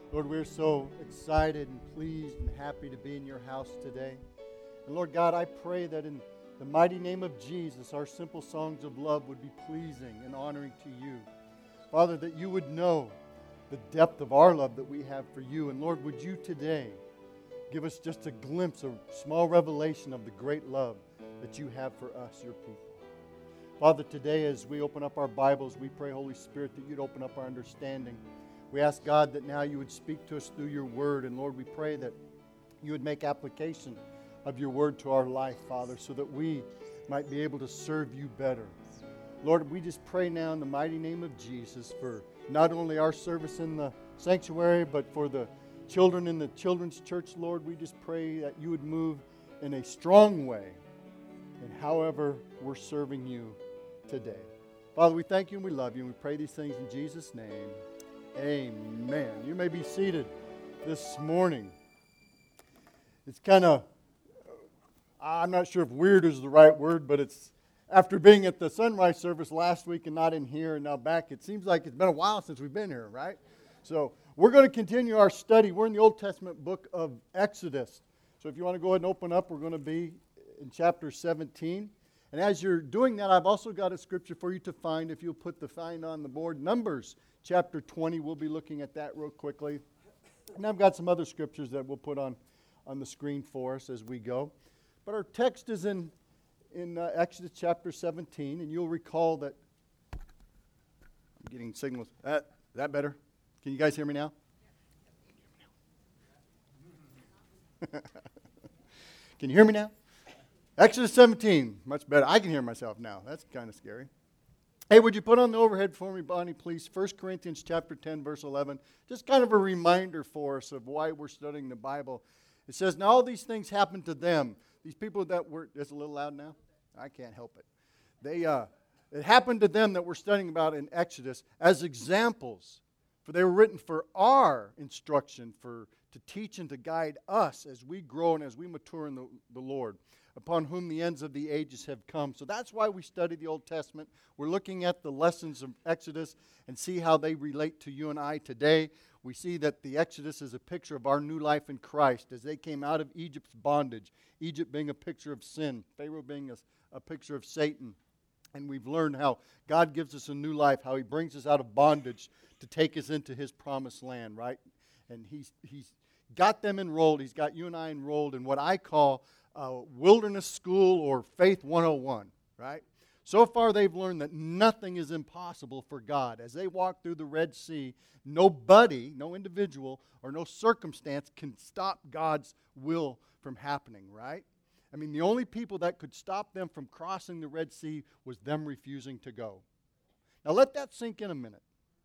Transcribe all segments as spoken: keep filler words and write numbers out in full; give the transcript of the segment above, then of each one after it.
Lord, we're so excited and pleased and happy to be in your house today. And Lord God, I pray that in the mighty name of Jesus, our simple songs of love would be pleasing and honoring to you. Father, that you would know the depth of our love that we have for you. And Lord, would you today give us just a glimpse, a small revelation of the great love that you have for us, your people. Father, today as we open up our Bibles, we pray, Holy Spirit, that you'd open up our understanding. We ask, God, that now you would speak to us through your word. And Lord, we pray that you would make application of your word to our life, Father, so that we might be able to serve you better. Lord, we just pray now in the mighty name of Jesus for not only our service in the sanctuary, but for the children in the children's church, Lord. We just pray that you would move in a strong way in however we're serving you today. Father, we thank you and we love you, and we pray these things in Jesus' name. Amen. You may be seated this morning. It's kind of, I'm not sure if weird is the right word, but it's after being at the sunrise service last week and not in here and now back, it seems like it's been a while since we've been here, right? So we're going to continue our study. We're in the Old Testament book of Exodus. So if you want to go ahead and open up, we're going to be in chapter seventeen. And as you're doing that, I've also got a scripture for you to find. If you'll put the find on the board, Numbers chapter twenty. We'll be looking at that real quickly. And I've got some other scriptures that we'll put on, on the screen for us as we go. But our text is in, in uh, Exodus chapter seventeen. And you'll recall that I'm getting signals. Uh, is that better? Can you guys hear me now? Can you hear me now? Exodus seventeen, much better. I can hear myself now. That's kind of scary. Hey, would you put on the overhead for me, Bonnie, please? First Corinthians chapter ten, verse eleven. Just kind of a reminder for us of why we're studying the Bible. It says, now all these things happened to them. These people that were, it's a little loud now? I can't help it. They, uh, it happened to them that we're studying about in Exodus as examples. For they were written for our instruction, for to teach and to guide us as we grow and as we mature in the, the Lord, upon whom the ends of the ages have come. So that's why we study the Old Testament. We're looking at the lessons of Exodus and see how they relate to you and I today. We see that the Exodus is a picture of our new life in Christ as they came out of Egypt's bondage, Egypt being a picture of sin, Pharaoh being a, a picture of Satan. And we've learned how God gives us a new life, how he brings us out of bondage to take us into his promised land, right? And he's, he's got them enrolled. He's got you and I enrolled in what I call uh, wilderness school or faith one oh one, right? So far they've learned that nothing is impossible for God. As they walk through the Red Sea, nobody, no individual, or no circumstance can stop God's will from happening, right? I mean, the only people that could stop them from crossing the Red Sea was them refusing to go. Now let that sink in a minute.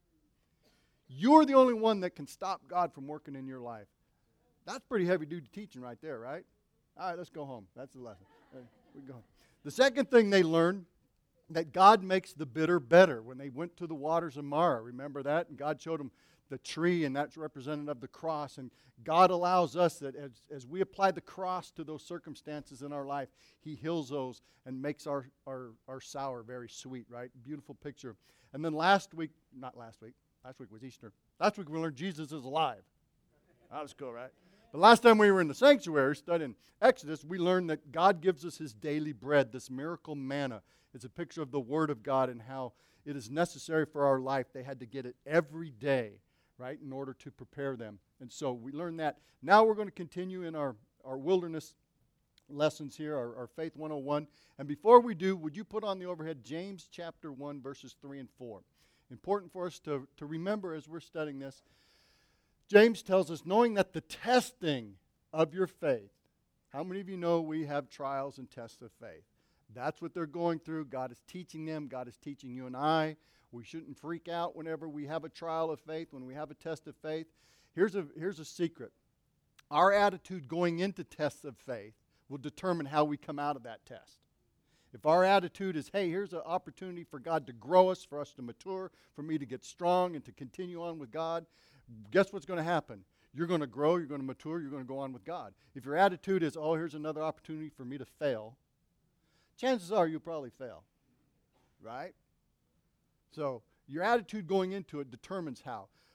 You're the only one that can stop God from working in your life. That's pretty heavy-duty teaching right there, right? All right, let's go home. That's the lesson. Right, we go. The second thing they learned, that God makes the bitter better. When they went to the waters of Marah, remember that? And God showed them the tree, and that's representative of the cross. And God allows us that as, as we apply the cross to those circumstances in our life, he heals those and makes our, our, our sour very sweet, right? Beautiful picture. And then last week, not last week, last week was Easter. Last week we learned Jesus is alive. That was cool, right? But last time we were in the sanctuary studying Exodus, we learned that God gives us his daily bread, this miracle manna. It's a picture of the Word of God and how it is necessary for our life. They had to get it every day, right, in order to prepare them. And so we learned that. Now we're going to continue in our, our wilderness lessons here, our, our Faith one oh one. And before we do, would you put on the overhead James chapter one, verses three and four. Important for us to, to remember as we're studying this. James tells us, knowing that the testing of your faith, how many of you know we have trials and tests of faith? That's what they're going through. God is teaching them. God is teaching you and I. We shouldn't freak out whenever we have a trial of faith, when we have a test of faith. Here's a, here's a secret. Our attitude going into tests of faith will determine how we come out of that test. If our attitude is, hey, here's an opportunity for God to grow us, for us to mature, for me to get strong and to continue on with God, guess what's going to happen? You're going to grow, you're going to mature, you're going to go on with God. If your attitude is, oh, here's another opportunity for me to fail, chances are you'll probably fail, right? So your attitude going into it determines how.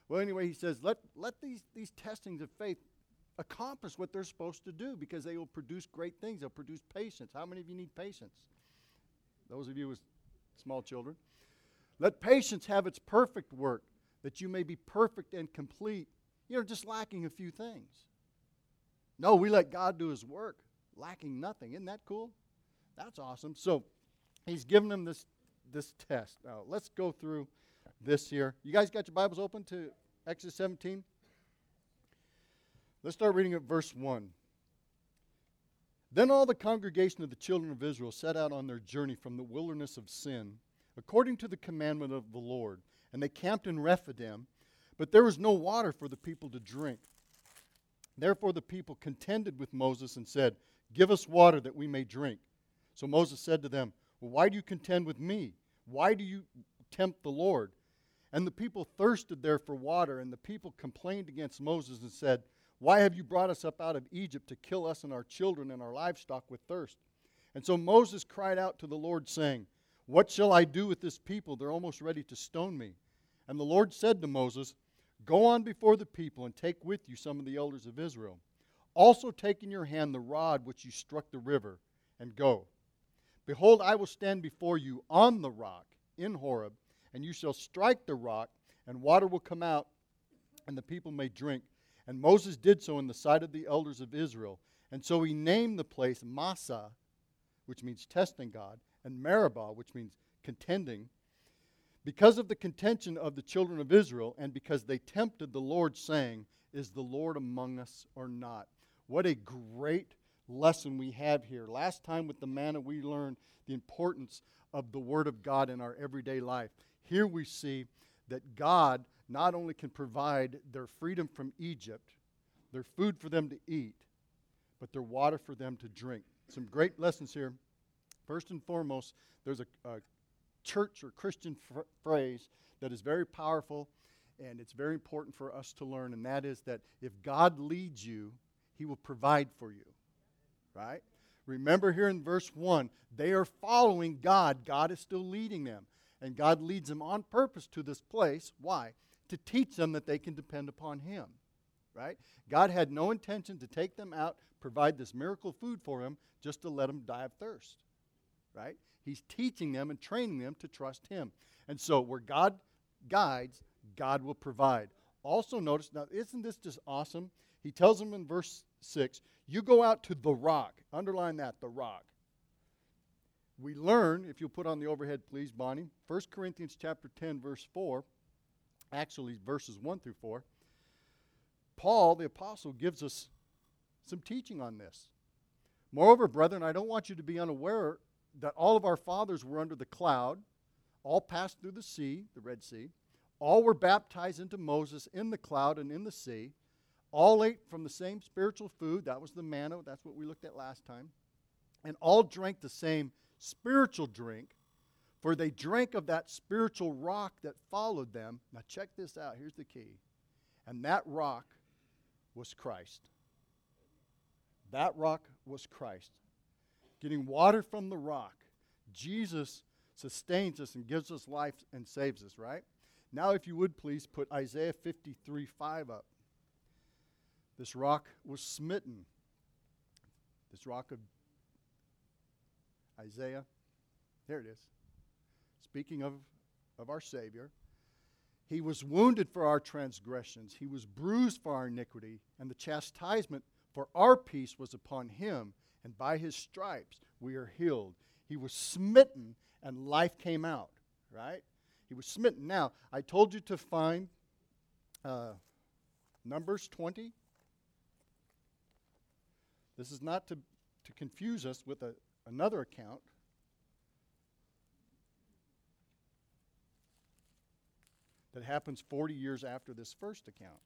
Well, anyway, he says, let, let these, these testings of faith accomplish what they're supposed to do, because they will produce great things. They'll produce patience. How many of you need patience? Those of you with small children. Let patience have its perfect work, that you may be perfect and complete. You know, just lacking a few things. No, we let God do his work, lacking nothing. Isn't that cool? That's awesome. So he's given them this, this test. Now, let's go through this here. You guys got your Bibles open to Exodus seventeen? Let's start reading at verse one. Then all the congregation of the children of Israel set out on their journey from the wilderness of Sin, according to the commandment of the Lord. And they camped in Rephidim, but there was no water for the people to drink. Therefore the people contended with Moses and said, "Give us water that we may drink." So Moses said to them, "Well, why do you contend with me? Why do you tempt the Lord?" And the people thirsted there for water, and the people complained against Moses and said, "Why have you brought us up out of Egypt to kill us and our children and our livestock with thirst?" And so Moses cried out to the Lord, saying, "What shall I do with this people? They're almost ready to stone me." And the Lord said to Moses, "Go on before the people and take with you some of the elders of Israel. Also take in your hand the rod which you struck the river, and go. Behold, I will stand before you on the rock in Horeb, and you shall strike the rock, and water will come out, and the people may drink." And Moses did so in the sight of the elders of Israel. And so he named the place Massah, which means testing God, and Meribah, which means contending, because of the contention of the children of Israel, and because they tempted the Lord, saying, "Is the Lord among us or not?" What a great lesson we have here. Last time with the manna, we learned the importance of the Word of God in our everyday life. Here we see that God not only can provide their freedom from Egypt, their food for them to eat, but their water for them to drink. Some great lessons here. First and foremost, there's a, a church or Christian fr- phrase that is very powerful, and it's very important for us to learn, and that is that if God leads you, he will provide for you, right? Remember here in verse one, they are following God. God is still leading them, and God leads them on purpose to this place. Why? To teach them that they can depend upon him, right? God had no intention to take them out, provide this miracle food for them, just to let them die of thirst, right? He's teaching them and training them to trust him. And so where God guides, God will provide. Also notice, now isn't this just awesome? He tells them in verse six, you go out to the rock. Underline that, the rock. We learn, if you'll put on the overhead, please, Bonnie, First Corinthians chapter ten, verse four, actually verses one through four, Paul, the apostle, gives us some teaching on this. "Moreover, brethren, I don't want you to be unaware that all of our fathers were under the cloud, all passed through the sea, the Red Sea, all were baptized into Moses in the cloud and in the sea, all ate from the same spiritual food," that was the manna, that's what we looked at last time, "and all drank the same spiritual drink, for they drank of that spiritual rock that followed them." Now check this out, here's the key. And that rock was Christ. That rock was Christ. Getting water from the rock. Jesus sustains us and gives us life and saves us, right? Now if you would please put Isaiah fifty-three five up. This rock was smitten. This rock of Isaiah. There it is. Speaking of, of our Savior. "He was wounded for our transgressions. He was bruised for our iniquity. And the chastisement for our peace was upon him. And by his stripes we are healed." He was smitten and life came out. Right? He was smitten. Now, I told you to find uh, Numbers twenty. This is not to, to confuse us with a, another account. That happens forty years after this first account.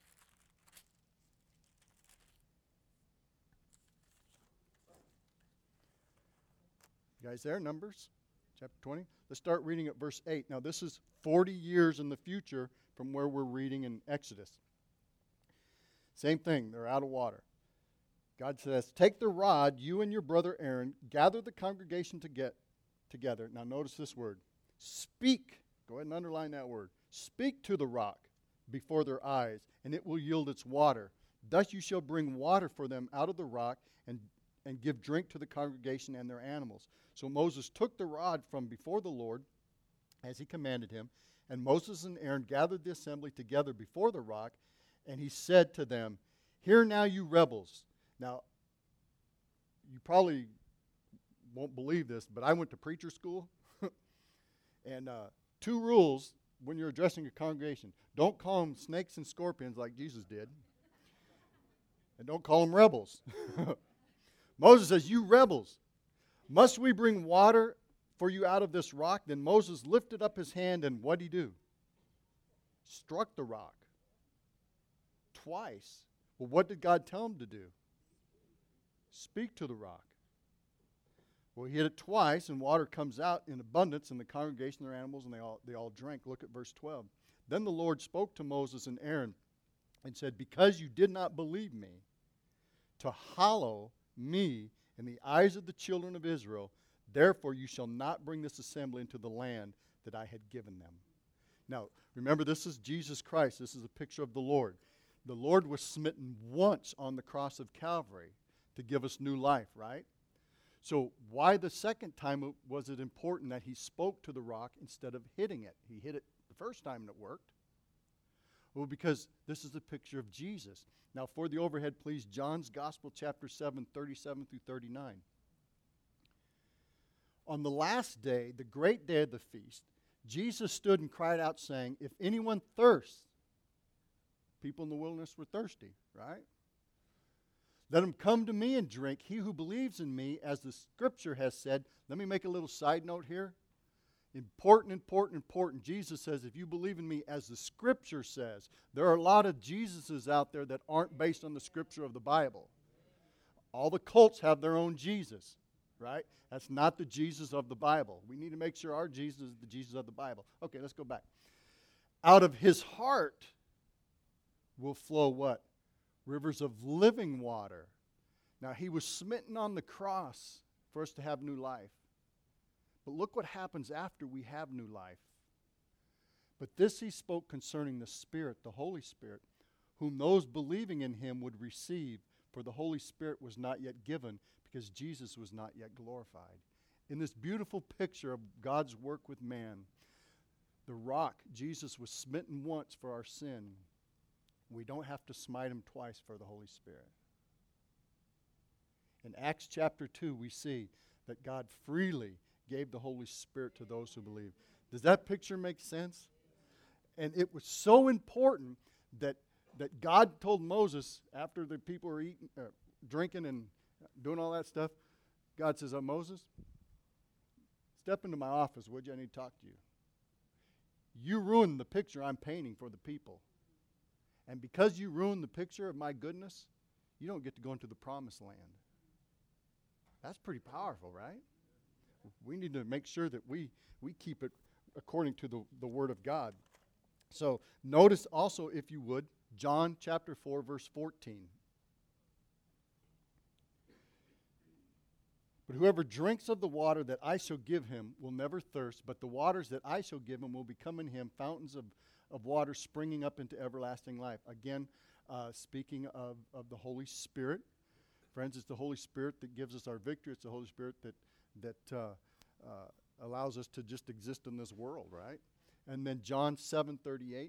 You guys there? Numbers chapter twenty. Let's start reading at verse eight. Now this is forty years in the future from where we're reading in Exodus. Same thing, they're out of water. God says, "Take the rod, you and your brother Aaron, gather the congregation to get together." Now notice this word. Speak. Go ahead and underline that word. "Speak to the rock, before their eyes, and it will yield its water. Thus you shall bring water for them out of the rock, and, and give drink to the congregation and their animals. So Moses took the rod from before the Lord, as he commanded him, and Moses and Aaron gathered the assembly together before the rock, and he said to them, Hear now, you rebels. Now, you probably won't believe this, but I went to preacher school, and uh, two rules when you're addressing a congregation. Don't call them snakes and scorpions like Jesus did, and don't call them rebels. Moses says, You rebels, must we bring water for you out of this rock? Then Moses lifted up his hand, and what did he do? Struck the rock twice. Well, what did God tell him to do? Speak to the rock. Well, he hit it twice, and water comes out in abundance, and the congregation, their animals, and they all, they all drank. Look at verse twelve. Then the Lord spoke to Moses and Aaron and said, Because you did not believe me, to hallow me in the eyes of the children of Israel, therefore you shall not bring this assembly into the land that I had given them. Now, remember, this is Jesus Christ. This is a picture of the Lord. The Lord was smitten once on the cross of Calvary to give us new life, right? So why the second time was it important that he spoke to the rock instead of hitting it? He hit it the first time and it worked. Well, because this is a picture of Jesus. Now, for the overhead, please, John's Gospel, chapter seven, thirty-seven through thirty-nine. On the last day, the great day of the feast, Jesus stood and cried out, saying, If anyone thirsts, people in the wilderness were thirsty, right? Let him come to me and drink. He who believes in me, as the Scripture has said. Let me make a little side note here. Important, important, important. Jesus says, if you believe in me, as the Scripture says. There are a lot of Jesuses out there that aren't based on the Scripture of the Bible. All the cults have their own Jesus, right? That's not the Jesus of the Bible. We need to make sure our Jesus is the Jesus of the Bible. Okay, let's go back. Out of his heart will flow what? Rivers of living water. Now, he was smitten on the cross for us to have new life. But look what happens after we have new life. But this he spoke concerning the Spirit, the Holy Spirit, whom those believing in him would receive, for the Holy Spirit was not yet given, because Jesus was not yet glorified. In this beautiful picture of God's work with man, the rock, Jesus was smitten once for our sin. We don't have to smite him twice for the Holy Spirit. In Acts chapter two, we see that God freely gave the Holy Spirit to those who believe. Does that picture make sense? And it was so important that that God told Moses, after the people were eating, uh, drinking and doing all that stuff, God says, oh, Moses, step into my office, would you? I need to talk to you. You ruined the picture I'm painting for the people. And because you ruined the picture of my goodness, you don't get to go into the promised land. That's pretty powerful, right? We need to make sure that we, we keep it according to the, the Word of God. So notice also, if you would, John chapter four, verse fourteen. But whoever drinks of the water that I shall give him will never thirst, but the waters that I shall give him will become in him fountains of, of water springing up into everlasting life. Again, uh, speaking of, of the Holy Spirit. Friends, it's the Holy Spirit that gives us our victory. It's the Holy Spirit that, that uh, uh, allows us to just exist in this world, right? And then John seven thirty-eight.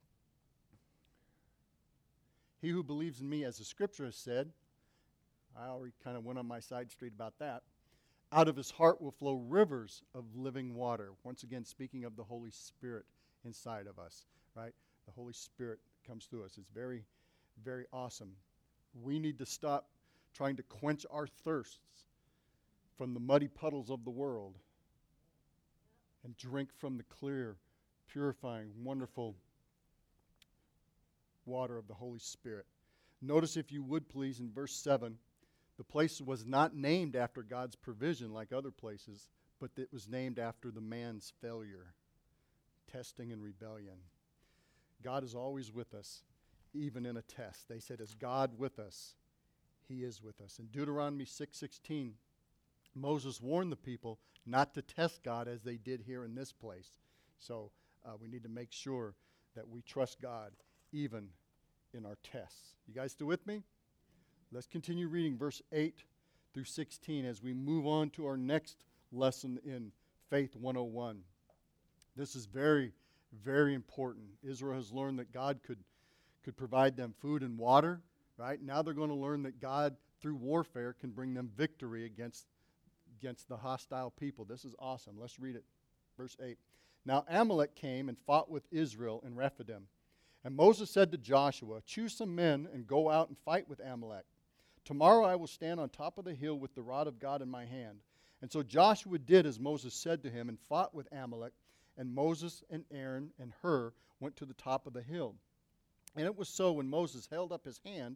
He who believes in me, as the Scripture has said, I already kind of went on my side street about that, out of his heart will flow rivers of living water. Once again, speaking of the Holy Spirit inside of us, right? The Holy Spirit comes through us. It's very, very awesome. We need to stop trying to quench our thirsts from the muddy puddles of the world and drink from the clear, purifying, wonderful water of the Holy Spirit. Notice, if you would please, in verse seven, the place was not named after God's provision like other places, but it was named after the man's failure, testing and rebellion. God is always with us, even in a test. They said, is God with us? He is with us. In Deuteronomy six sixteen, Moses warned the people not to test God as they did here in this place. So uh, we need to make sure that we trust God even in our tests. You guys still with me? Let's continue reading verse eight through sixteen as we move on to our next lesson in Faith one oh one. This is very, very important. Israel has learned that God could, could provide them food and water, right? Now they're going to learn that God, through warfare, can bring them victory against, against the hostile people. This is awesome. Let's read it. Verse eight. Now Amalek came and fought with Israel in Rephidim. And Moses said to Joshua, choose some men and go out and fight with Amalek. Tomorrow I will stand on top of the hill with the rod of God in my hand. And so Joshua did as Moses said to him and fought with Amalek. And Moses and Aaron and Hur went to the top of the hill. And it was so when Moses held up his hand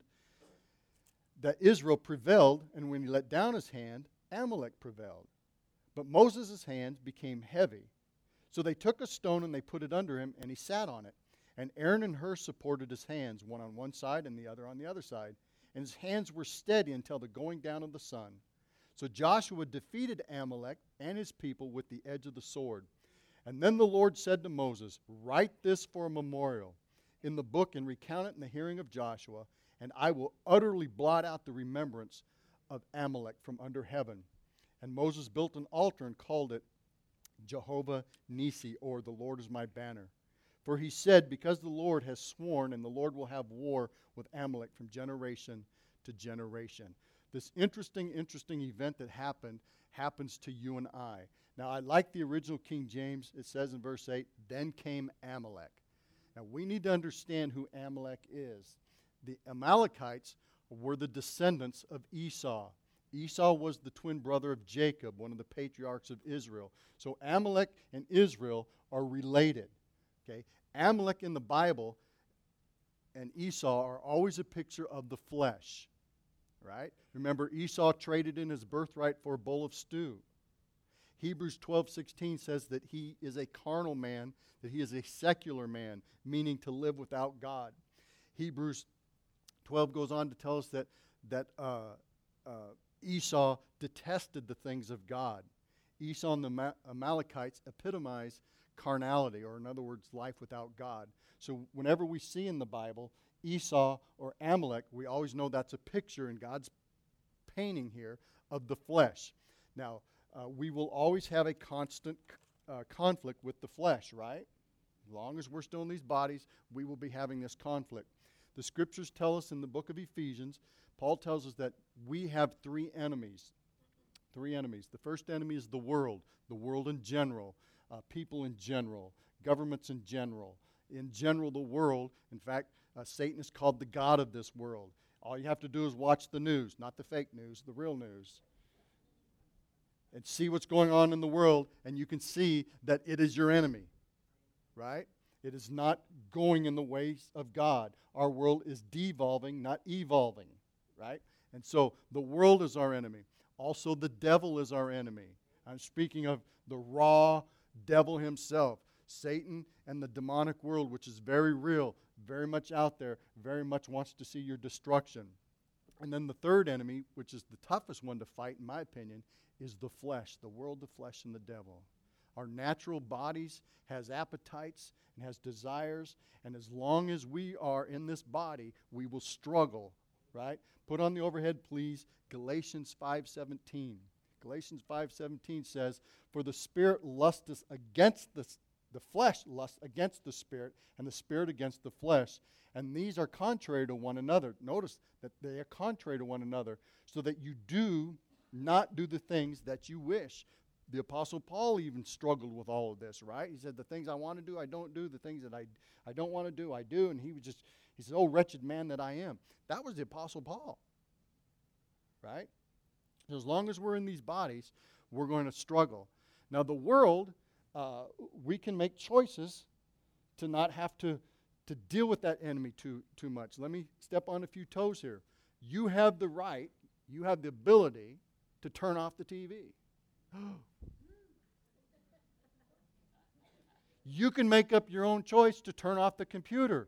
that Israel prevailed, and when he let down his hand, Amalek prevailed. But Moses' hands became heavy. So they took a stone and they put it under him, and he sat on it. And Aaron and Hur supported his hands, one on one side and the other on the other side. And his hands were steady until the going down of the sun. So Joshua defeated Amalek and his people with the edge of the sword. And then the Lord said to Moses, write this for a memorial in the book and recount it in the hearing of Joshua, and I will utterly blot out the remembrance of Amalek from under heaven. And Moses built an altar and called it Jehovah Nissi, or the Lord is my banner. For he said, because the Lord has sworn, and the Lord will have war with Amalek from generation to generation. This interesting, interesting event that happened happens to you and I. Now, I like the original King James. It says in verse eight, then came Amalek. Now, we need to understand who Amalek is. The Amalekites were the descendants of Esau. Esau was the twin brother of Jacob, one of the patriarchs of Israel. So Amalek and Israel are related. Okay? Amalek in the Bible and Esau are always a picture of the flesh. Right? Remember, Esau traded in his birthright for a bowl of stew. Hebrews twelve sixteen says that he is a carnal man, that he is a secular man, meaning to live without God. Hebrews twelve goes on to tell us that, that uh, uh, Esau detested the things of God. Esau and the Ma- Amalekites epitomize carnality, or in other words, life without God. So whenever we see in the Bible Esau or Amalek, we always know that's a picture in God's painting here of the flesh. Now, uh, we will always have a constant uh, conflict with the flesh, right? As long as we're still in these bodies, we will be having this conflict. The scriptures tell us in the book of Ephesians, Paul tells us that we have three enemies. Three enemies. The first enemy is the world, the world in general, uh, people in general, governments in general. In general, the world, in fact, uh, Satan is called the god of this world. All you have to do is watch the news, not the fake news, the real news, and see what's going on in the world, and you can see that it is your enemy, right? It is not going in the ways of God. Our world is devolving, not evolving, right? And so the world is our enemy. Also, the devil is our enemy. I'm speaking of the raw devil himself, Satan and the demonic world, which is very real, very much out there, very much wants to see your destruction. And then the third enemy, which is the toughest one to fight, in my opinion, is the flesh, the world, the flesh, and the devil. Our natural bodies has appetites and has desires, and as long as we are in this body, we will struggle, right? Put on the overhead, please, Galatians five seventeen. Galatians five seventeen says, for the spirit lusteth against the, the flesh lusts against the spirit, and the spirit against the flesh. And these are contrary to one another. Notice that they are contrary to one another, so that you do not do the things that you wish. The Apostle Paul even struggled with all of this, right? He said, the things I want to do, I don't do. The things that I, I don't want to do, I do. And he was just, he said, oh, wretched man that I am. That was the Apostle Paul, right? So as long as we're in these bodies, we're going to struggle. Now, the world, uh, we can make choices to not have to, to deal with that enemy too, too much. Let me step on a few toes here. You have the right, you have the ability to turn off the T V. You can make up your own choice to turn off the computer.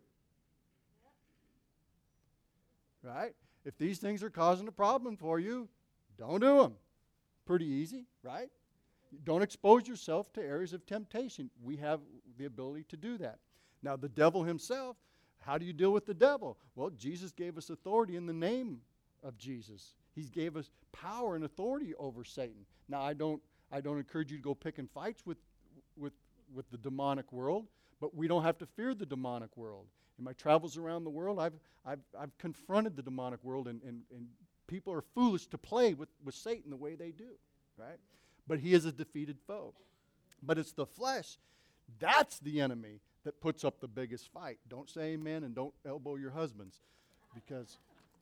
Right? If these things are causing a problem for you, don't do them. Pretty easy, right? Don't expose yourself to areas of temptation. We have the ability to do that. Now, the devil himself, how do you deal with the devil? Well, Jesus gave us authority in the name of Jesus. He gave us power and authority over Satan. Now, I don't I don't encourage you to go picking fights with with with the demonic world, but we don't have to fear the demonic world. In my travels around the world, I've I've I've confronted the demonic world, and, and, and people are foolish to play with, with Satan the way they do, right? But he is a defeated foe. But it's the flesh, that's the enemy that puts up the biggest fight. Don't say amen, and don't elbow your husbands, because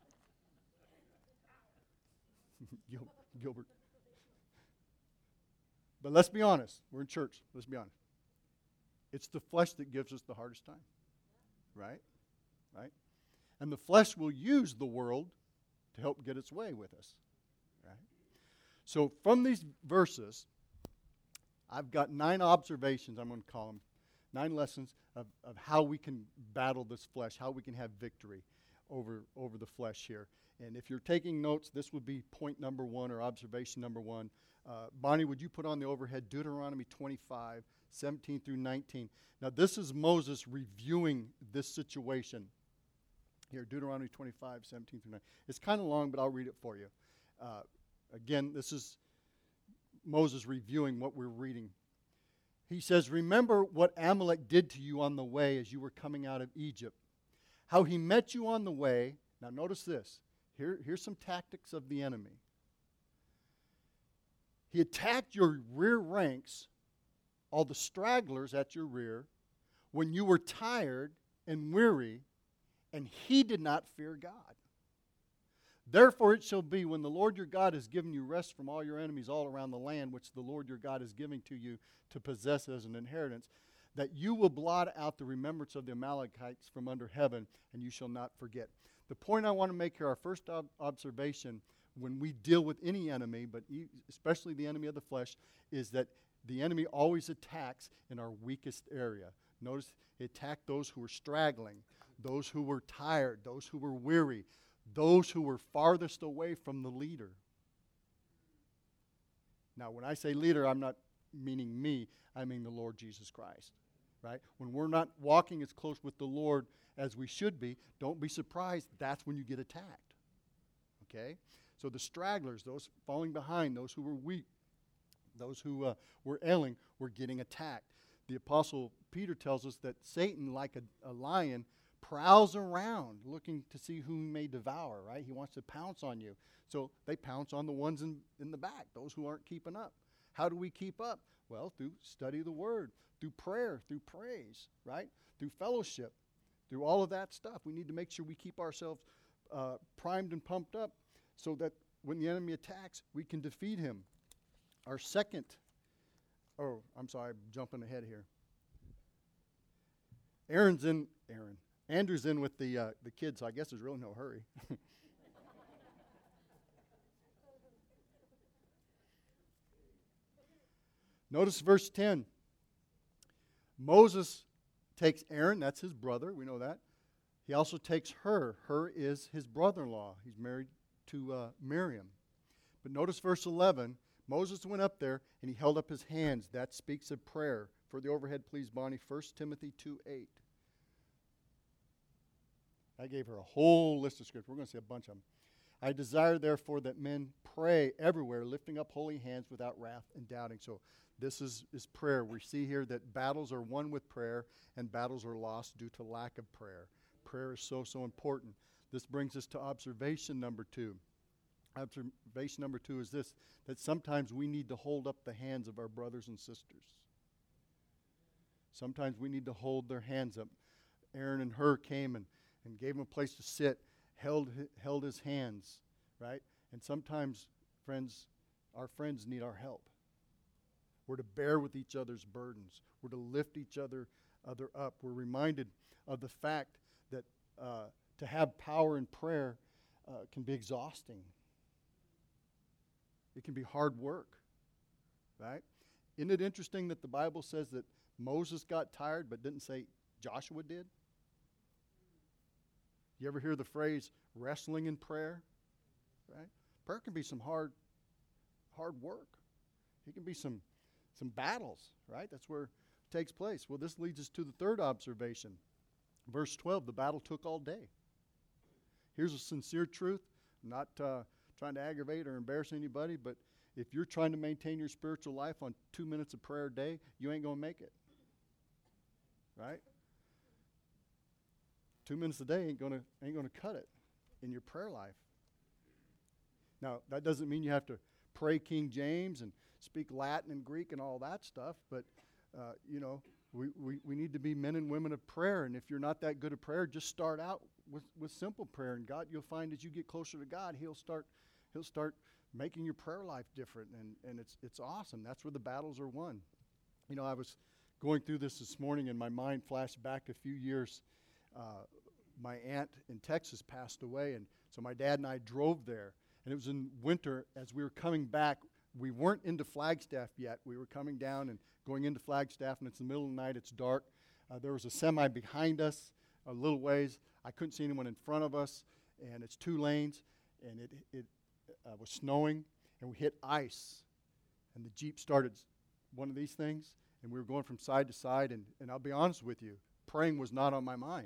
Gil- Gilbert. But let's be honest. We're in church. Let's be honest. It's the flesh that gives us the hardest time. Right? Right? And the flesh will use the world to help get its way with us. Right? So from these verses, I've got nine observations, I'm going to call them, nine lessons of, of how we can battle this flesh, how we can have victory over, over the flesh here. And if you're taking notes, this would be point number one or observation number one. Uh, Bonnie, would you put on the overhead Deuteronomy twenty-five, seventeen through nineteen. Now, this is Moses reviewing this situation. Here, Deuteronomy twenty-five, seventeen through nineteen. It's kind of long, but I'll read it for you. Uh, again, this is Moses reviewing what we're reading. He says, "Remember what Amalek did to you on the way as you were coming out of Egypt, how he met you on the way." Now, notice this. Here, here's some tactics of the enemy. He attacked your rear ranks, all the stragglers at your rear, when you were tired and weary, and he did not fear God. Therefore it shall be, when the Lord your God has given you rest from all your enemies all around the land, which the Lord your God is giving to you to possess as an inheritance, that you will blot out the remembrance of the Amalekites from under heaven, and you shall not forget. The point I want to make here, our first ob- observation, when we deal with any enemy, but e- especially the enemy of the flesh, is that the enemy always attacks in our weakest area. Notice he attacked those who were straggling, those who were tired, those who were weary, those who were farthest away from the leader. Now, when I say leader, I'm not meaning me, I mean the Lord Jesus Christ, right? When we're not walking as close with the Lord as we should be, don't be surprised, that's when you get attacked, okay? So the stragglers, those falling behind, those who were weak, those who uh, were ailing, were getting attacked. The Apostle Peter tells us that Satan, like a, a lion, prowls around looking to see whom he may devour, right? He wants to pounce on you. So they pounce on the ones in, in the back, those who aren't keeping up. How do we keep up? Well, through study of the Word, through prayer, through praise, right? Through fellowship, through all of that stuff. We need to make sure we keep ourselves uh, primed and pumped up so that when the enemy attacks, we can defeat him. Our second, oh, I'm sorry, I'm jumping ahead here. Aaron's in, Aaron, Andrew's in with the uh, the kids, so I guess there's really no hurry. Notice verse ten. Moses takes Aaron, that's his brother, we know that. He also takes her. Her is his brother-in-law. He's married to uh, Miriam. But notice verse eleven. Moses went up there and he held up his hands. That speaks of prayer. For the overhead, please, Bonnie, First Timothy two eight. I gave her a whole list of scriptures. We're going to see a bunch of them. I desire, therefore, that men pray everywhere, lifting up holy hands without wrath and doubting. So this is, is prayer. We see here that battles are won with prayer and battles are lost due to lack of prayer. Prayer is so, so important. This brings us to observation number two. Observation number two is this, that sometimes we need to hold up the hands of our brothers and sisters. Sometimes we need to hold their hands up. Aaron and Hur came and, and gave him a place to sit, held, held his hands, right? And sometimes, friends, our friends need our help. We're to bear with each other's burdens. We're to lift each other, other up. We're reminded of the fact that uh, to have power in prayer uh, can be exhausting. It can be hard work, right? Isn't it interesting that the Bible says that Moses got tired but didn't say Joshua did? You ever hear the phrase wrestling in prayer? Right? Prayer can be some hard, hard work. It can be some, some battles, right? That's where takes place. Well, this leads us to the third observation. Verse twelve, the battle took all day. Here's a sincere truth. I'm not uh, trying to aggravate or embarrass anybody, but if you're trying to maintain your spiritual life on two minutes of prayer a day, you ain't going to make it. Right? Two minutes a day ain't going to ain't going to cut it in your prayer life. Now, that doesn't mean you have to pray King James and speak Latin and Greek and all that stuff, but, uh, you know, we, we, we need to be men and women of prayer, and if you're not that good at prayer, just start out with, with simple prayer, and God, you'll find as you get closer to God, He'll start He'll start making your prayer life different, and, and it's it's awesome. That's where the battles are won. You know, I was going through this this morning, and my mind flashed back a few years. Uh, my aunt in Texas passed away, and so my dad and I drove there. And it was in winter. As we were coming back, we weren't into Flagstaff yet. We were coming down and going into Flagstaff, and it's the middle of the night. It's dark. Uh, there was a semi behind us a little ways. I couldn't see anyone in front of us, and it's two lanes, and it, it uh, was snowing, and we hit ice. And the Jeep started one of these things, and we were going from side to side, and, and I'll be honest with you, praying was not on my mind.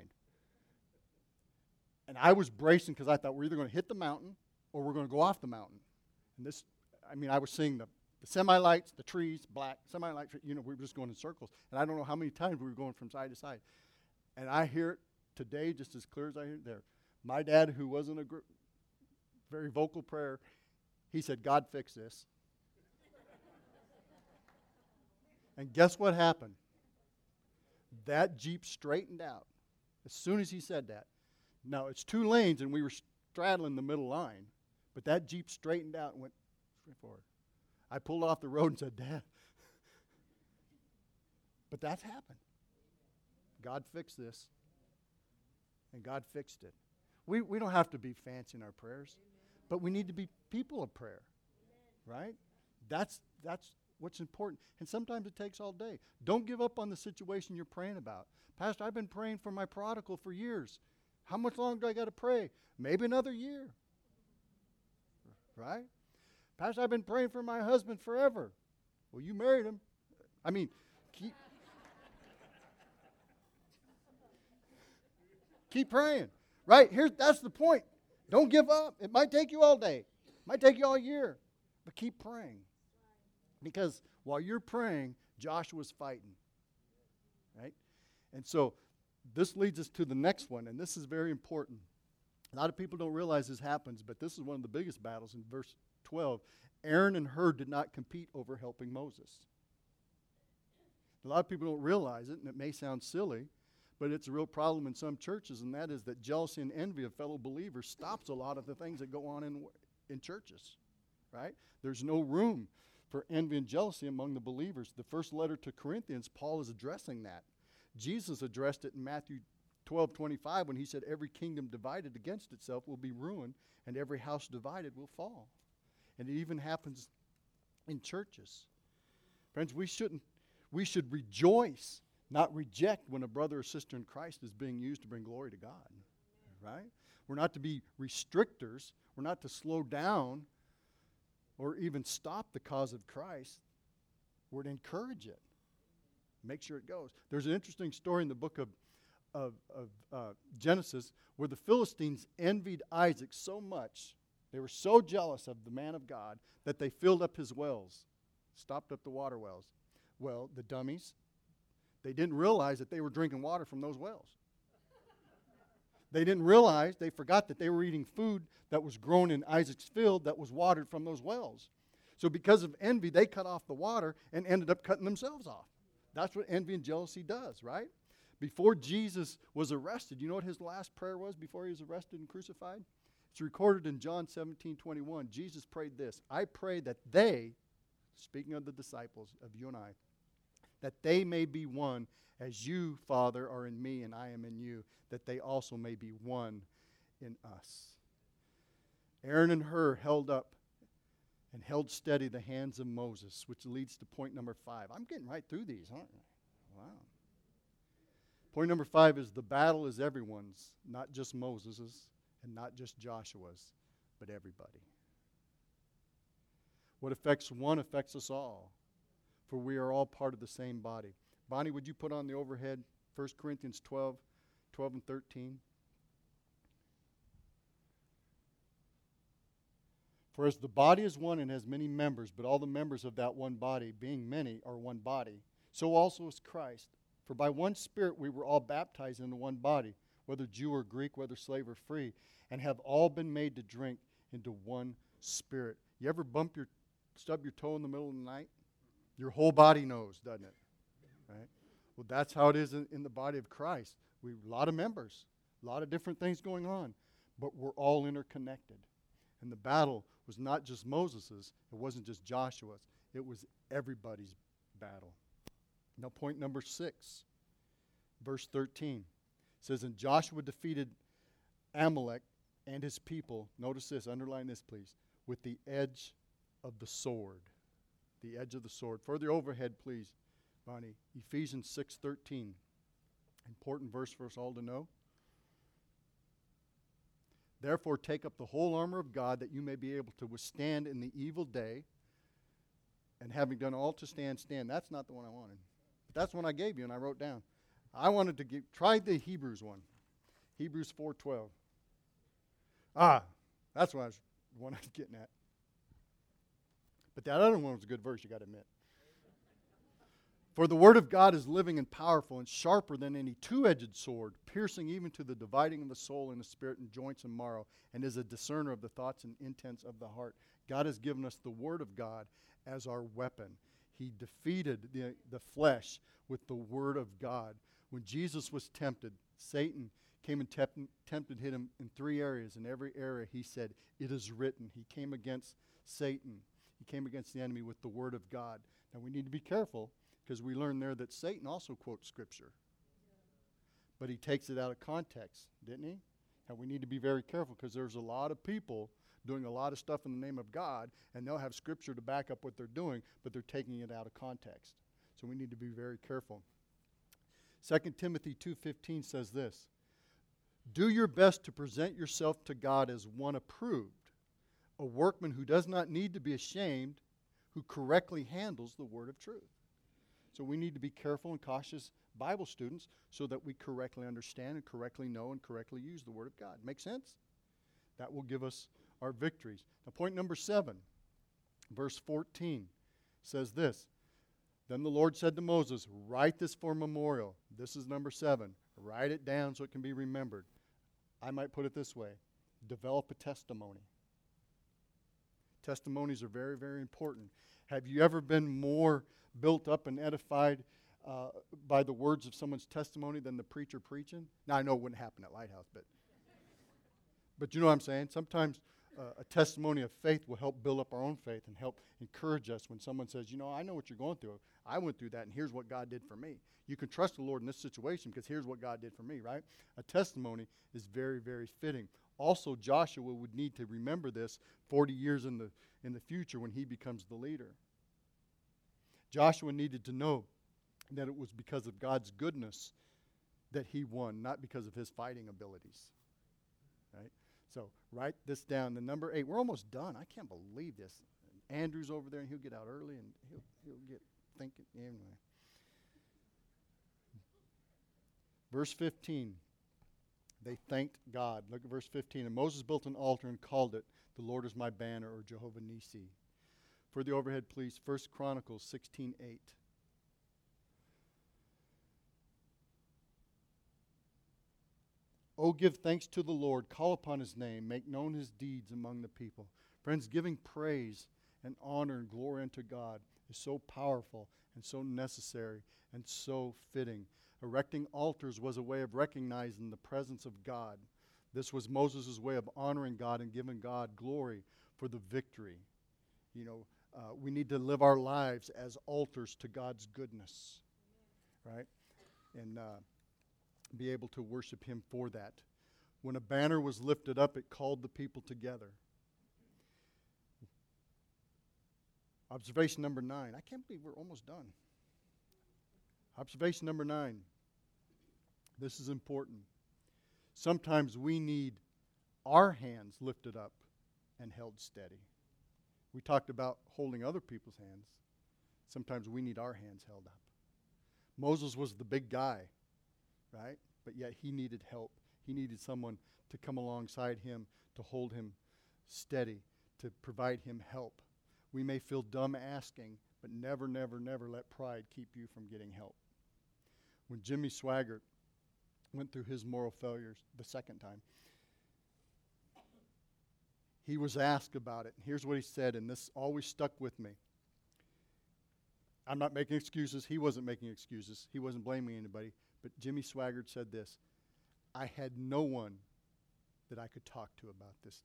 And I was bracing because I thought we're either going to hit the mountain or we're going to go off the mountain. And this, I mean, I was seeing the, the semi-lights, the trees, black, semi-lights, you know, we were just going in circles. And I don't know how many times we were going from side to side. And I hear it today just as clear as I hear it there. My dad, who wasn't a gr- very vocal prayer, he said, God, fix this. And guess what happened? That Jeep straightened out as soon as he said that. Now, it's two lanes, and we were straddling the middle line. But that Jeep straightened out and went straight forward. I pulled off the road and said, Dad. But that's happened. God fixed this. And God fixed it. We we don't have to be fancy in our prayers. But we need to be people of prayer. Right? That's that's what's important. And sometimes it takes all day. Don't give up on the situation you're praying about. Pastor, I've been praying for my prodigal for years. How much longer do I got to pray? Maybe another year. Right? Pastor, I've been praying for my husband forever. Well, you married him. I mean, keep, keep praying. Right? Here's, that's the point. Don't give up. It might take you all day. It might take you all year. But keep praying. Because while you're praying, Joshua's fighting. Right? And so this leads us to the next one, and this is very important. A lot of people don't realize this happens, but this is one of the biggest battles in verse twelve. Aaron and Hur did not compete over helping Moses. A lot of people don't realize it, and it may sound silly, but it's a real problem in some churches, and that is that jealousy and envy of fellow believers stops a lot of the things that go on in, in churches, right? There's no room for envy and jealousy among the believers. The first letter to Corinthians, Paul is addressing that. Jesus addressed it in Matthew twelve twenty-five when he said, every kingdom divided against itself will be ruined, and every house divided will fall. And it even happens in churches. Friends, we shouldn't, we should rejoice, not reject when a brother or sister in Christ is being used to bring glory to God. Right? We're not to be restrictors. We're not to slow down or even stop the cause of Christ. We're to encourage it. Make sure it goes. There's an interesting story in the book of, of, of uh, Genesis where the Philistines envied Isaac so much, they were so jealous of the man of God, that they filled up his wells, stopped up the water wells. Well, the dummies, they didn't realize that they were drinking water from those wells. They didn't realize, they forgot that they were eating food that was grown in Isaac's field that was watered from those wells. So because of envy, they cut off the water and ended up cutting themselves off. That's what envy and jealousy does, right? Before Jesus was arrested, you know what his last prayer was before he was arrested and crucified? It's recorded in John seventeen twenty-one. Jesus prayed this, I pray that they, speaking of the disciples, of you and I, that they may be one as you, Father, are in me and I am in you, that they also may be one in us. Aaron and Hur held up and held steady the hands of Moses, which leads to point number five. I'm getting right through these, aren't I? Wow. Point number five is the battle is everyone's, not just Moses's and not just Joshua's, but everybody. What affects one affects us all, for we are all part of the same body. Bonnie, would you put on the overhead First Corinthians twelve, twelve and thirteen? For as the body is one and has many members, but all the members of that one body, being many, are one body, so also is Christ. For by one Spirit we were all baptized into one body, whether Jew or Greek, whether slave or free, and have all been made to drink into one Spirit. You ever bump your, stub your toe in the middle of the night? Your whole body knows, doesn't it? Right? Well, that's how it is in, in the body of Christ. We a lot of members, a lot of different things going on, but we're all interconnected. And the battle was not just Moses's, it wasn't just Joshua's, it was everybody's battle. Now, point number six, verse thirteen, says, and Joshua defeated Amalek and his people, notice this, underline this please, with the edge of the sword. The edge of the sword. Further overhead, please, Bonnie. Ephesians six thirteen. Important verse for us all to know. Therefore, take up the whole armor of God, that you may be able to withstand in the evil day, and having done all to stand, stand. That's not the one I wanted. But that's the one I gave you, and I wrote down. I wanted to give, try the Hebrews one. Hebrews four twelve. Ah, that's what I was, the one I was getting at. But that other one was a good verse, you got to admit. For the word of God is living and powerful and sharper than any two-edged sword, piercing even to the dividing of the soul and the spirit and joints and marrow, and is a discerner of the thoughts and intents of the heart. God has given us the word of God as our weapon. He defeated the, the flesh with the word of God. When Jesus was tempted, Satan came and temp- tempted him in three areas. In every area he said, it is written. He came against Satan. He came against the enemy with the word of God. Now we need to be careful, because we learn there that Satan also quotes Scripture. But he takes it out of context, didn't he? And we need to be very careful, because there's a lot of people doing a lot of stuff in the name of God, and they'll have Scripture to back up what they're doing, but they're taking it out of context. So we need to be very careful. Second Timothy two fifteen says this, do your best to present yourself to God as one approved, a workman who does not need to be ashamed, who correctly handles the word of truth. So we need to be careful and cautious Bible students so that we correctly understand and correctly know and correctly use the Word of God. Make sense? That will give us our victories. Now, point number seven, verse fourteen, says this. Then the Lord said to Moses, write this for memorial. This is number seven. Write it down so it can be remembered. I might put it this way. Develop a testimony. Testimonies are very, very important. Have you ever been more built up and edified uh, by the words of someone's testimony than the preacher preaching? Now, I know it wouldn't happen at Lighthouse, but but you know what I'm saying? Sometimes uh, a testimony of faith will help build up our own faith and help encourage us when someone says, you know, I know what you're going through. I went through that, and here's what God did for me. You can trust the Lord in this situation because here's what God did for me, right? A testimony is very, very fitting. Also, Joshua would need to remember this forty years in the in the future when he becomes the leader. Joshua needed to know that it was because of God's goodness that he won, not because of his fighting abilities. Right? So write this down. The number eight. We're almost done. I can't believe this. Andrew's over there, and he'll get out early, and he'll he'll get thinking anyway. Verse fifteen. They thanked God. Look at verse fifteen. And Moses built an altar and called it, the Lord is my banner, or Jehovah Nissi. For the overhead, please, First Chronicles sixteen eight. Oh, give thanks to the Lord, call upon his name, make known his deeds among the people. Friends, giving praise and honor and glory unto God is so powerful and so necessary and so fitting. Erecting altars was a way of recognizing the presence of God. This was Moses' way of honoring God and giving God glory for the victory. You know, uh, we need to live our lives as altars to God's goodness, right? And uh, be able to worship him for that. When a banner was lifted up, it called the people together. Observation number nine. I can't believe we're almost done. Observation number nine. This is important. Sometimes we need our hands lifted up and held steady. We talked about holding other people's hands. Sometimes we need our hands held up. Moses was the big guy, right? But yet he needed help. He needed someone to come alongside him, to hold him steady, to provide him help. We may feel dumb asking, but never, never, never let pride keep you from getting help. When Jimmy Swaggart went through his moral failures the second time, he was asked about it. And here's what he said, and this always stuck with me. I'm not making excuses. He wasn't making excuses. He wasn't blaming anybody. But Jimmy Swaggart said this: I had no one that I could talk to about this.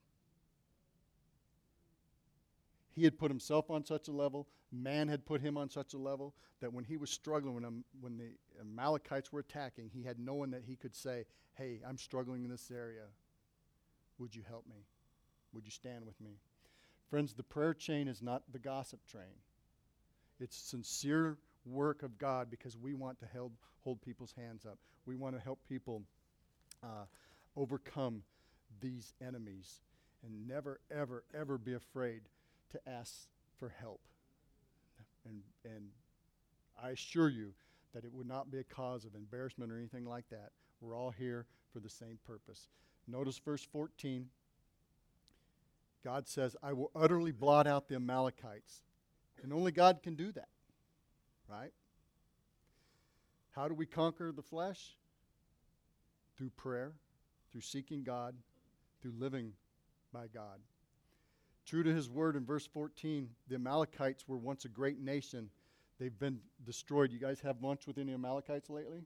He had put himself on such a level, man had put him on such a level, that when he was struggling, when, um, when the Amalekites were attacking, he had no one that he could say, hey, I'm struggling in this area. Would you help me? Would you stand with me? Friends, the prayer chain is not the gossip train. It's sincere work of God, because we want to help hold people's hands up. We want to help people uh, overcome these enemies, and never, ever, ever be afraid to ask for help. And, and I assure you that it would not be a cause of embarrassment or anything like that. We're all here for the same purpose. Notice verse fourteen. God says, I will utterly blot out the Amalekites. And only God can do that, right? How do we conquer the flesh? Through prayer, through seeking God, through living by God. True to his word in verse fourteen, the Amalekites were once a great nation. They've been destroyed. You guys have lunch with any Amalekites lately?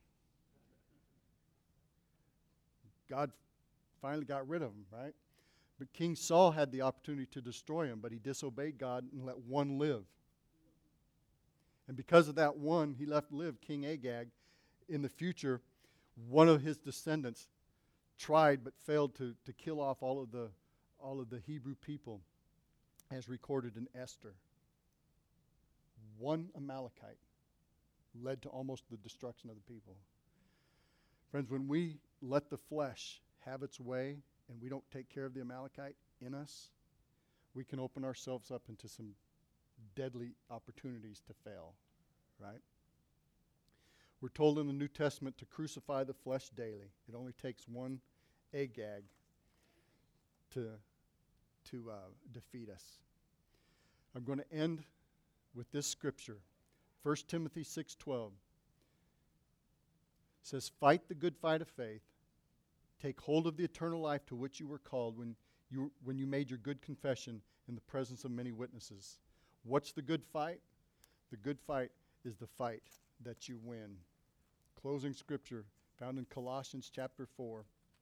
God finally got rid of them, right? But King Saul had the opportunity to destroy him, but he disobeyed God and let one live. And because of that one, he left live, King Agag. In the future, one of his descendants tried but failed to, to kill off all of the all of the Hebrew people, as recorded in Esther. One Amalekite led to almost the destruction of the people. Friends, when we let the flesh have its way and we don't take care of the Amalekite in us, we can open ourselves up into some deadly opportunities to fail, right? We're told in the New Testament to crucify the flesh daily. It only takes one Agag to, to uh, defeat us. I'm going to end with this scripture. First Timothy six twelve says, fight the good fight of faith. Take hold of the eternal life to which you were called when you, when you made your good confession in the presence of many witnesses. What's the good fight? The good fight is the fight that you win. Closing scripture found in Colossians chapter four.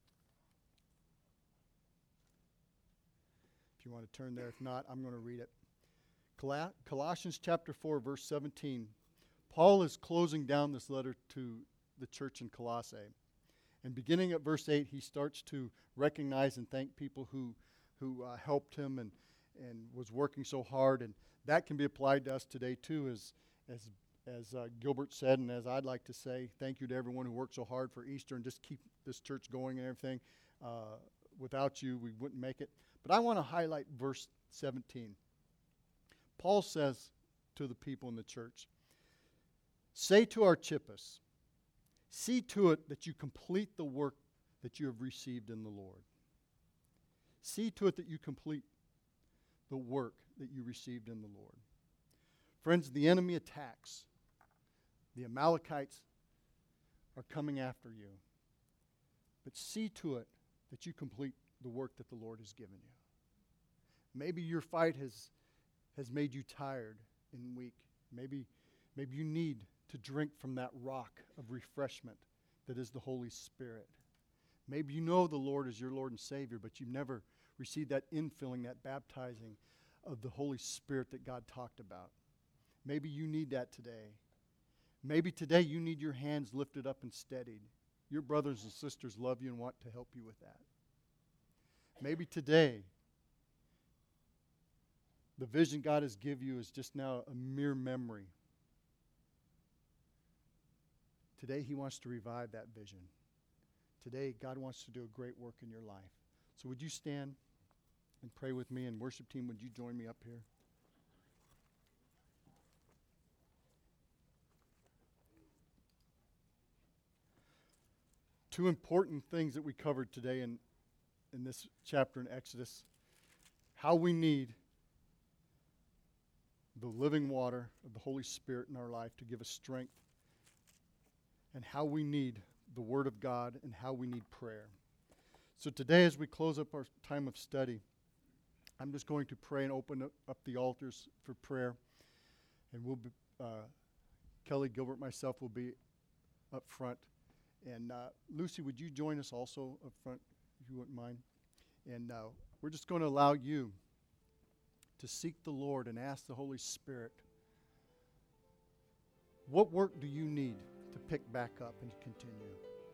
If you want to turn there, if not, I'm going to read it. Col- Colossians chapter four, verse seventeen. Paul is closing down this letter to the church in Colossae. And beginning at verse eight, he starts to recognize and thank people who, who uh, helped him and, and was working so hard. And that can be applied to us today too, as, as, as uh, Gilbert said, and as I'd like to say, thank you to everyone who worked so hard for Easter and just keep this church going and everything. Uh, without you, we wouldn't make it. But I want to highlight verse seventeen. Paul says to the people in the church, say to Archippus, see to it that you complete the work that you have received in the Lord. See to it that you complete the work that you received in the Lord. Friends, the enemy attacks. The Amalekites are coming after you. But see to it that you complete the work that the Lord has given you. Maybe your fight has, has made you tired and weak. Maybe, maybe you need to drink from that rock of refreshment that is the Holy Spirit. Maybe you know the Lord is your Lord and Savior, but you've never received that infilling, that baptizing of the Holy Spirit that God talked about. Maybe you need that today. Maybe today you need your hands lifted up and steadied. Your brothers and sisters love you and want to help you with that. Maybe today the vision God has given you is just now a mere memory. Today he wants to revive that vision. Today God wants to do a great work in your life. So would you stand and pray with me, and worship team, would you join me up here? two important things that we covered today in, in this chapter in Exodus. How we need the living water of the Holy Spirit in our life to give us strength, and how we need the Word of God, and how we need prayer. So today, as we close up our time of study, I'm just going to pray and open up the altars for prayer. And we'll be, uh, Kelly Gilbert, myself, will be up front. And uh, Lucy, would you join us also up front, if you wouldn't mind? And uh, we're just going to allow you to seek the Lord and ask the Holy Spirit, what work do you need to pick back up and continue?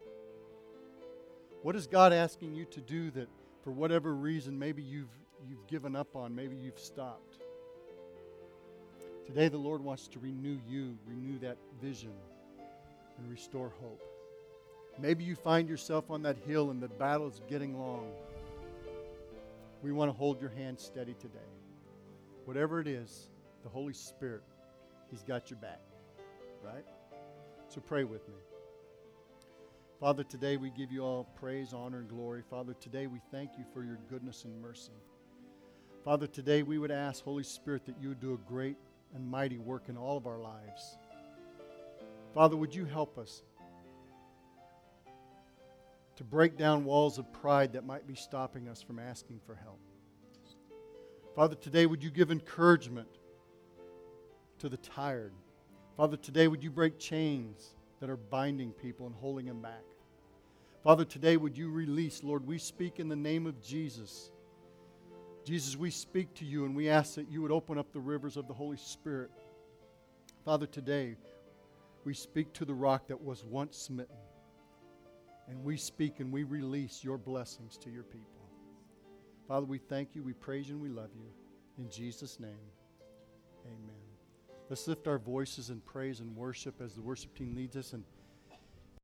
What is God asking you to do that, for whatever reason, maybe you've you've given up on, maybe you've stopped? Today the Lord wants to renew you, renew that vision, and restore hope. Maybe you find yourself on that hill and the battle is getting long. We want to hold your hand steady today. Whatever it is, the Holy Spirit, He's got your back, right? So pray with me. Father, today we give you all praise, honor, and glory. Father, today we thank you for your goodness and mercy. Father, today we would ask, Holy Spirit, that you would do a great and mighty work in all of our lives. Father, would you help us to break down walls of pride that might be stopping us from asking for help. Father, today would you give encouragement to the tired. Father, today would you break chains that are binding people and holding them back. Father, today would you release, Lord, we speak in the name of Jesus. Jesus, we speak to you and we ask that you would open up the rivers of the Holy Spirit. Father, today we speak to the rock that was once smitten. And we speak and we release your blessings to your people. Father, we thank you, we praise you, and we love you. In Jesus' name, amen. Let's lift our voices in praise and worship as the worship team leads us. And